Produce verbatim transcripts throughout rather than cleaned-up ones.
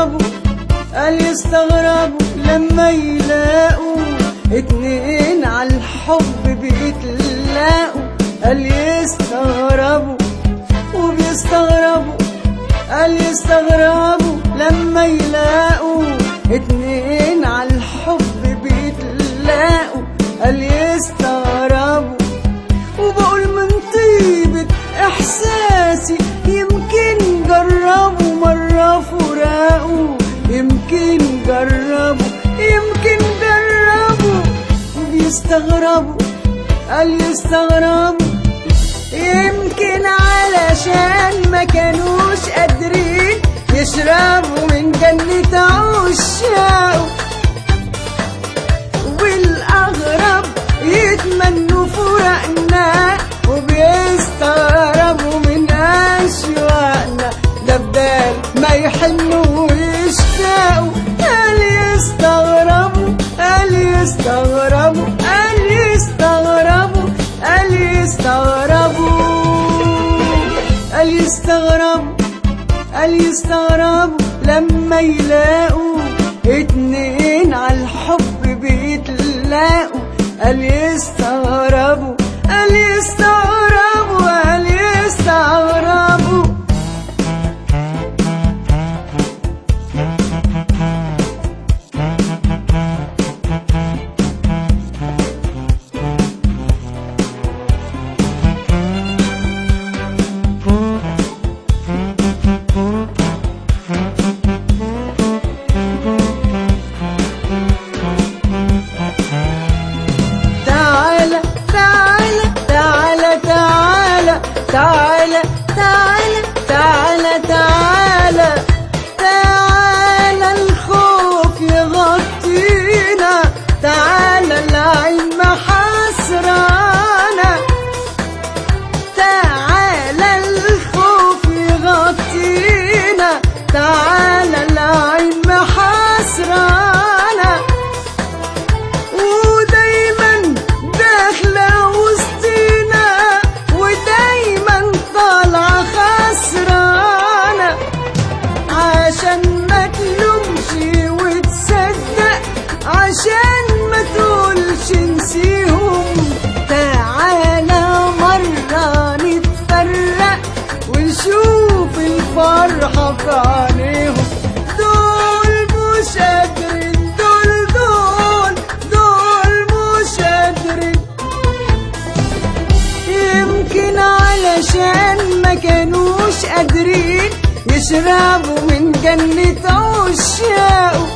يستغربوا قال يستغربوا لما يلاقوا اتنين عالحب بيتلاقوا. قال يستغربوا وبيستغربوا قال يستغربوا لما يلاقوا اتنين عالحب بيتلاقوا. قال يستغربوا وبقول من طيبة احساسي يمكن جربوا مرة فراقوا، يمكن جربوا يمكن جربوا. وبيستغربوا قال يستغربوا يمكن علشان ما كانوش قادرين يشربوا من جنة عشاقه. والأغرب يتمنوا فراقنا وبيستغربوا من أشواقنا، ده بدال ما يحنوا ويشتاقوا. قال يستغربوا قال يستغربوا قال يستغربوا قال يستغربوا قال يستغربوا قال يستغربوا لما يلاقوا اتنين عالحب بيتلاقوا. قال يستغربوا قال يستغربوا قال يستغربوا. تعالى تعالى تعالى تعالى تعالى تعالى الخوف يغطينا، تعالى العين محسرانا. تعالى الخوف يغطينا، تعالى العين محسرانا. ودايما داخلة وسطينا ودايما طالعة خسرانة، عشان ما تلومش وتصدق عشان ما تقولش نسيهم. تعالى مرة نتفرق ونشوف الفرحة في عينيهم. دول مش قادرين دول دول دول مش قادرين، يمكن علشان ما كانوش قادرين يشربوا من جنة عشاقه.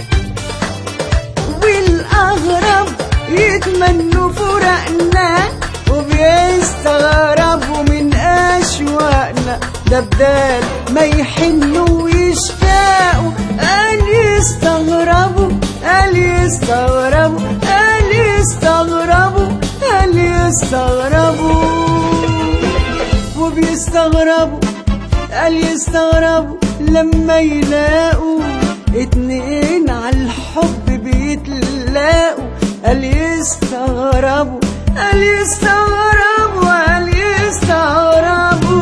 والأغرب يتمنوا فراقنا وبيستغربوا من أشواقنا، ده بدال ما يحنوا ويشتاقوا. قال يستغربوا قال يستغربوا قال يستغربوا قال يستغربوا. وبيستغربوا قال يستغربوا لما يلاقوا اتنين عالحب بيتلاقوا. قال يستغربوا قال يستغربوا قال يستغربوا.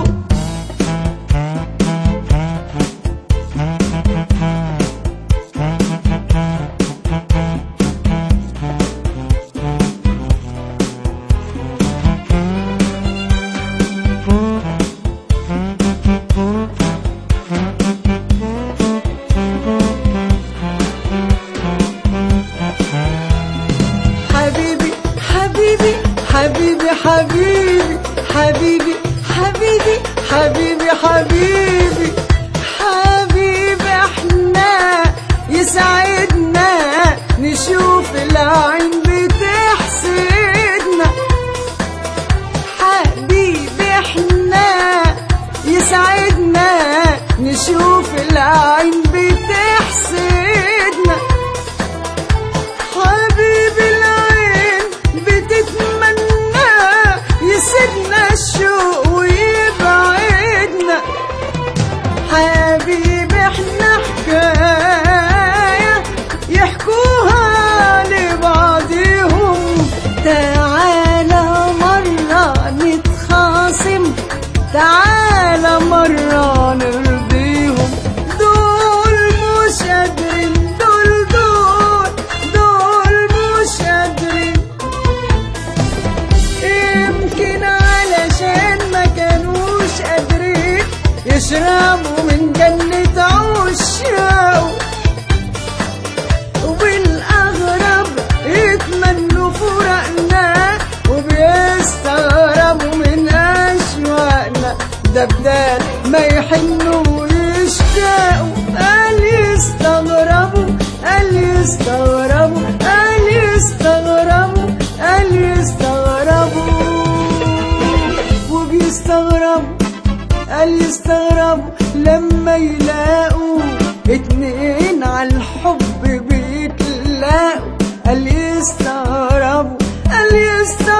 حبيبي حبيبي حبيبي حبيبي حبيبي حبيبي حبيبي حبيبي احنا يسعدنا نشوف العين بتحسدنا. حبيبي احنا يسعدنا نشوف العين بتحسدنا. حبيبي العين بتتمنى يسيبنا الشوق ويبعدنا. ده بدال ما يحنوا ويشتاقوا. قال يستغربوا قال يستغربوا قال يستغربوا قال يستغربوا وبيستغربوا. قال يستغربوا لما يلاقوا اتنين عالحب بيتلاقوا. قال يستغربوا قال يستغربوا